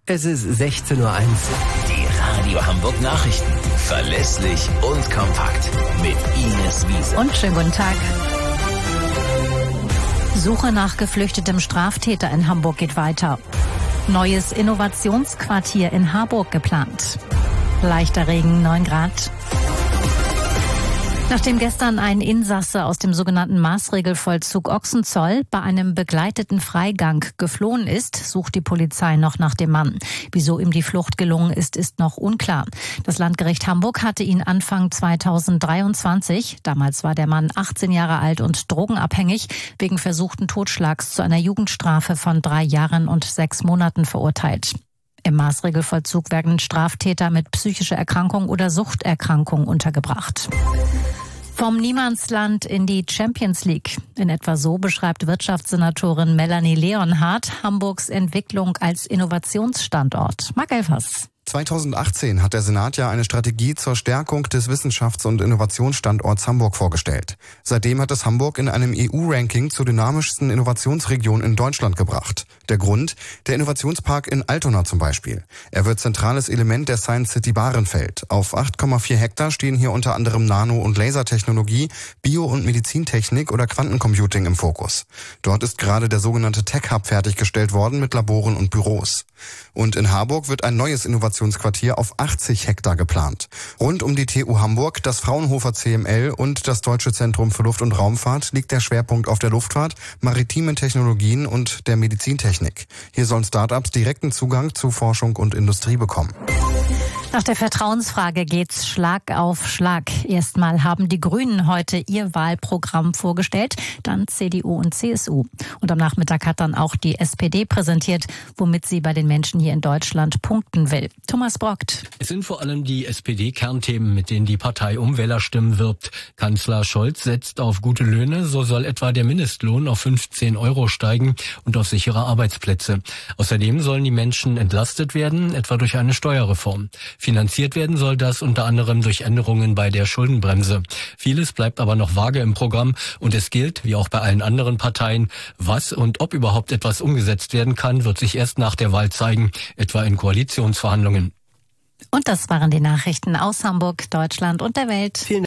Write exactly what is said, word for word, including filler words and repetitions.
Es ist sechzehn Uhr eins. Die Radio Hamburg Nachrichten. Verlässlich und kompakt. Mit Ines Wiese. Und schönen guten Tag. Suche nach geflüchtetem Straftäter in Hamburg geht weiter. Neues Innovationsquartier in Harburg geplant. Leichter Regen, neun Grad. Nachdem gestern ein Insasse aus dem sogenannten Maßregelvollzug Ochsenzoll bei einem begleiteten Freigang geflohen ist, sucht die Polizei noch nach dem Mann. Wieso ihm die Flucht gelungen ist, ist noch unklar. Das Landgericht Hamburg hatte ihn Anfang zweitausenddreiundzwanzig, damals war der Mann achtzehn Jahre alt und drogenabhängig, wegen versuchten Totschlags zu einer Jugendstrafe von drei Jahren und sechs Monaten verurteilt. Im Maßregelvollzug werden Straftäter mit psychischer Erkrankung oder Suchterkrankung untergebracht. Vom Niemandsland in die Champions League. In etwa so beschreibt Wirtschaftssenatorin Melanie Leonhardt Hamburgs Entwicklung als Innovationsstandort. Marc Elfers. zweitausendachtzehn hat der Senat ja eine Strategie zur Stärkung des Wissenschafts- und Innovationsstandorts Hamburg vorgestellt. Seitdem hat es Hamburg in einem E U-Ranking zur dynamischsten Innovationsregion in Deutschland gebracht. Der Grund? Der Innovationspark in Altona zum Beispiel. Er wird zentrales Element der Science City Bahrenfeld. Auf acht Komma vier Hektar stehen hier unter anderem Nano- und Lasertechnologie, Bio- und Medizintechnik oder Quantencomputing im Fokus. Dort ist gerade der sogenannte Tech Hub fertiggestellt worden mit Laboren und Büros. Und in Harburg wird ein neues Innovationsquartier auf achtzig Hektar geplant. Rund um die T U Hamburg, das Fraunhofer C M L und das Deutsche Zentrum für Luft- und Raumfahrt liegt der Schwerpunkt auf der Luftfahrt, maritimen Technologien und der Medizintechnik. Hier sollen Start-ups direkten Zugang zu Forschung und Industrie bekommen. Nach der Vertrauensfrage geht's Schlag auf Schlag. Erstmal haben die Grünen heute ihr Wahlprogramm vorgestellt, dann C D U und C S U. Und am Nachmittag hat dann auch die S P D präsentiert, womit sie bei den Menschen hier in Deutschland punkten will. Thomas Brockt. Es sind vor allem die S P D-Kernthemen, mit denen die Partei um Wählerstimmen wirbt. Kanzler Scholz setzt auf gute Löhne, so soll etwa der Mindestlohn auf fünfzehn Euro steigen und auf sichere Arbeitsplätze. Außerdem sollen die Menschen entlastet werden, etwa durch eine Steuerreform. Finanziert werden soll das unter anderem durch Änderungen bei der Schuldenbremse. Vieles bleibt aber noch vage im Programm und es gilt, wie auch bei allen anderen Parteien, was und ob überhaupt etwas umgesetzt werden kann, wird sich erst nach der Wahl zeigen, etwa in Koalitionsverhandlungen. Und das waren die Nachrichten aus Hamburg, Deutschland und der Welt. Vielen